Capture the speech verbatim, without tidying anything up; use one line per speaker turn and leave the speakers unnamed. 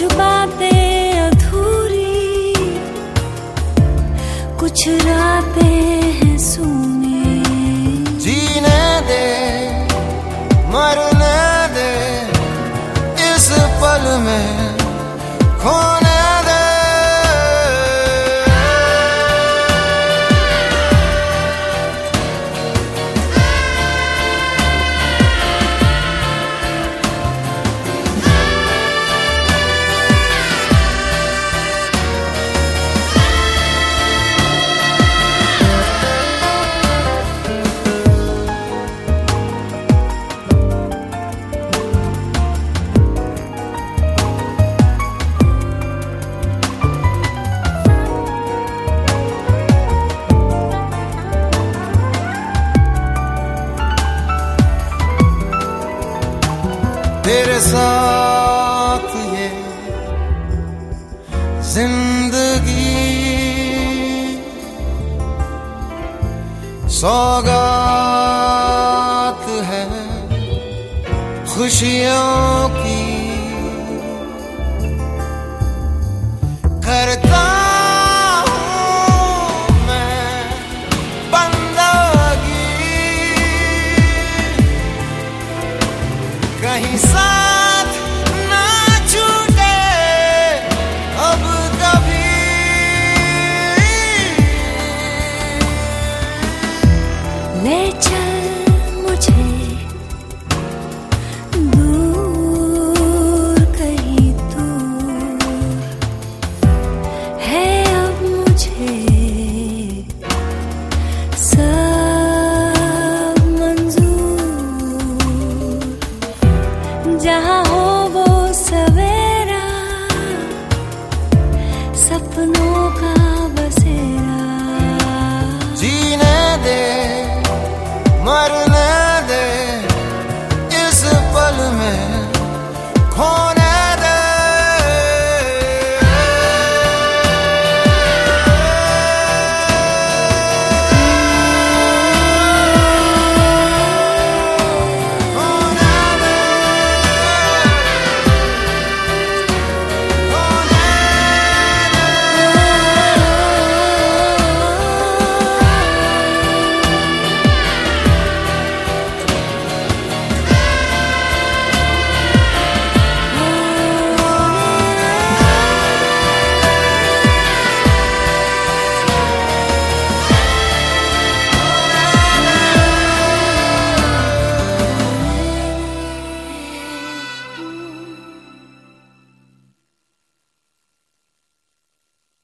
कुछ बातें अधूरी, कुछ रातें हैं सूनी।
जीने दे, मरने दे, इस पल में खोने दे। तेरे साथ ये जिंदगी सौगात है खुशियों की। करता हूँ मैं बंदगी, कहीं साथ ना छूटे अब कभी।
ले चल मुझे दूर, कहीं दूर है अब मुझे सब मंजूर। जहाँ हो वो सवेरा, सपनों का बसेरा।
जीने दे, मरने दे, इस पल में खोने